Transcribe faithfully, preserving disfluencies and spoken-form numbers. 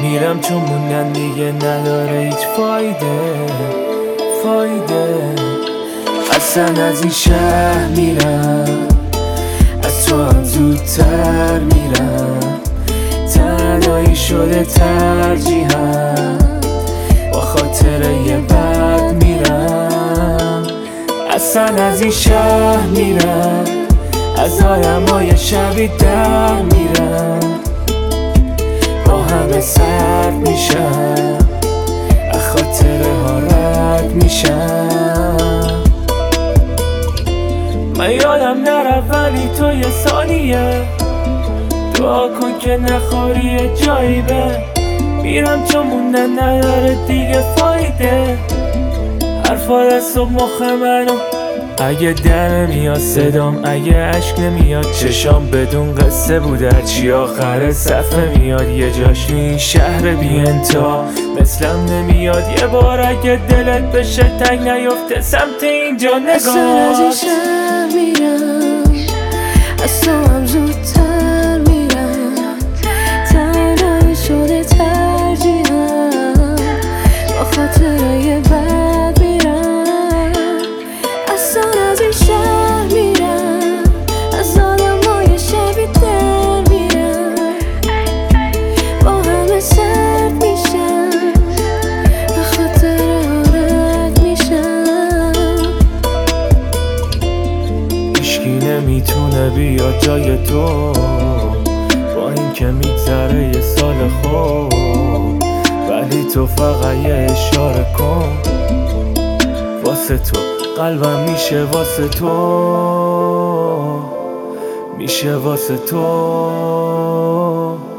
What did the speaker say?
میرم چون موندن دیگه نداره هیچ فایده فایده اصلا از این شهر میرم، از تو هم زودتر میرم، تنهایی شده ترجیحم، با خاطره یه بد میرم. اصلا از این شهر میرم، از آدمای شبی در میرم، با همه سرد میشم، از خاطره ها رد میشم. من یادم نره ولی تو یه ثانیه دعا کن که نخوری جایی به میرم چون موندن نداره دیگه فایده. حرفات از صبح مخ منو اگه در نمیاد صدام، اگه عشق نمیاد چشام، بدون قصه بود هرچی آخر صفحه میاد. یه جاش این شهر بی انتها مثلم نمیاد، یه بار اگه دلت بشه تنگ نیفته سمت اینجا نگاه. اصلا از این شهر میرم، از تو هم زودتر میرم، تنهایی شده ترجیحم، با خاطره یه بد میرم. اصلا از این شهر میرم، از آدمای شبی در میرم، با همه سرد میشم، به خاطره ها رد میشم. هیچکی نمیتونه بیاد جای تو، با این که میگذره یه سال خوب، ولی تو فقط یه اشاره کن واسه تو، قلبم میشه واسه تو، میشه واسه تو.